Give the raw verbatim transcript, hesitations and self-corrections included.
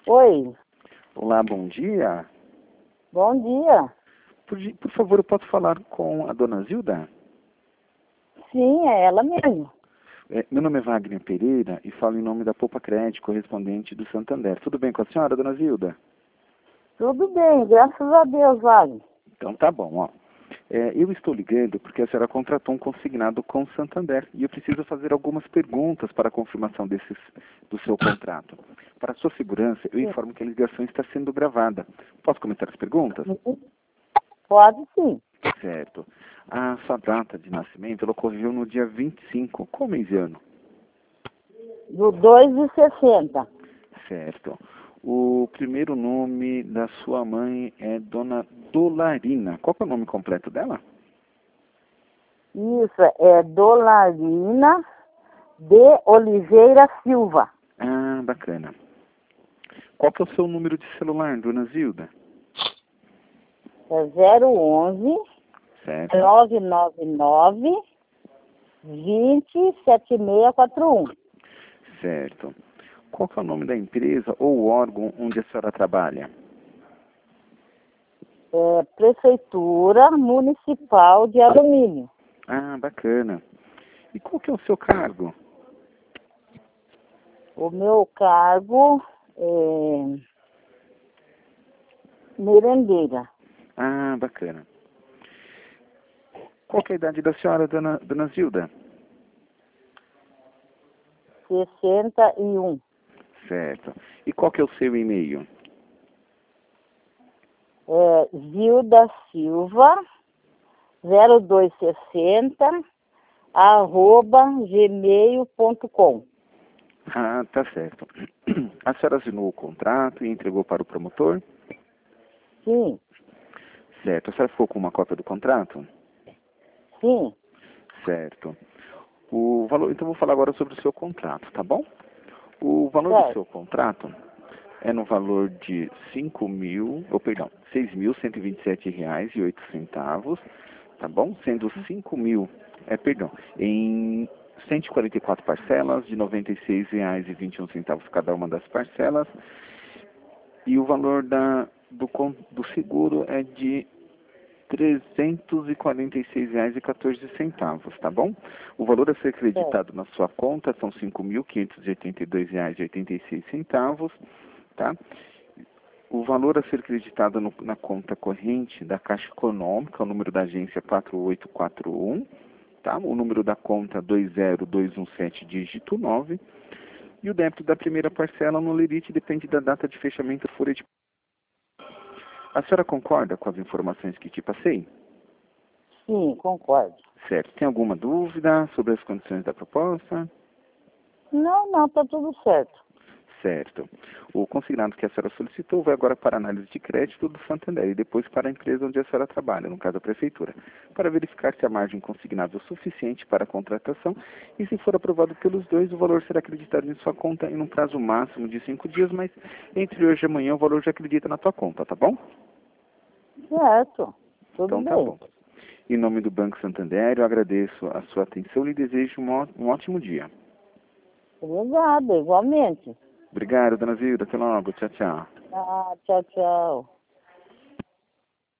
Oi, Olá, bom dia. bom dia. Por, gi- por favor, eu posso falar com a dona Zilda? Sim, é ela mesmo. É, meu nome é Wagner Pereira e falo em nome da Poupa Crédito, correspondente do Santander. Tudo bem com a senhora, dona Zilda? Tudo bem, graças a Deus, Wagner. Então tá bom, ó. É, eu estou ligando porque a senhora contratou um consignado com o Santander e eu preciso fazer algumas perguntas para a confirmação desses, do seu contrato. Para a sua segurança, eu informo que a ligação está sendo gravada. Posso começar as perguntas? Pode sim. Certo. A sua data de nascimento ela ocorreu no dia vinte e cinco. Qual mês e ano? Do dois de sessenta. Certo. O primeiro nome da sua mãe é Dona Dolarina. Qual que é o nome completo dela? Isso, é Dolarina de Oliveira Silva. Ah, bacana. Qual que é o seu número de celular, Dona Zilda? É zero onze Certo. nove nove nove vinte sete seis quatro um. Certo. Qual que é o nome da empresa ou órgão onde a senhora trabalha? É Prefeitura Municipal de Alumínio. Ah, bacana. E qual que é o seu cargo? O meu cargo é merendeira. Ah, bacana. Qual que é a idade da senhora, Dona, Dona Zilda? sessenta e um. Certo. E qual que é o seu e-mail? É Zilda Silva, zero dois sessenta, arroba gmail ponto com. Ah, tá certo. A senhora assinou o contrato e entregou para o promotor? Sim, Certo. A senhora ficou com uma cópia do contrato? sim, Certo. O valor, então vou falar agora sobre o seu contrato, tá bom? O valor do certo. seu contrato é no valor de cinco mil, ou perdão, seis mil cento e vinte e sete reais e oito centavos, tá bom? Sendo cinco mil, é, perdão, em cento e quarenta e quatro parcelas de noventa e seis reais e vinte e um centavos cada uma das parcelas. E o valor da, do, con- do seguro é de trezentos e quarenta e seis reais e quatorze centavos, tá bom? O valor a ser certo. acreditado na sua conta são cinco mil quinhentos e oitenta e dois reais e oitenta e seis centavos, tá? O valor a ser acreditado no, na conta corrente da Caixa Econômica, o número da agência quatro oito quatro um, tá? O número da conta dois zero dois um sete, dígito nove. E o débito da primeira parcela no limite depende da data de fechamento folha de... A senhora concorda com as informações que te passei? Sim, concordo. Certo. Tem alguma dúvida sobre as condições da proposta? Não, não, tá tudo certo. Certo. O consignado que a senhora solicitou vai agora para a análise de crédito do Santander e depois para a empresa onde a senhora trabalha, no caso a prefeitura, para verificar se a margem consignável é suficiente para a contratação e se for aprovado pelos dois, o valor será acreditado em sua conta em um prazo máximo de cinco dias, mas entre hoje e amanhã o valor já acredita na tua conta, tá bom? Certo, tudo Então tá bem. bom. Em nome do Banco Santander, eu agradeço a sua atenção e lhe desejo um ó- um ótimo dia. Obrigada, igualmente. Obrigado, dona Zilda. Até logo. Tchau, tchau. Ah, tchau, tchau.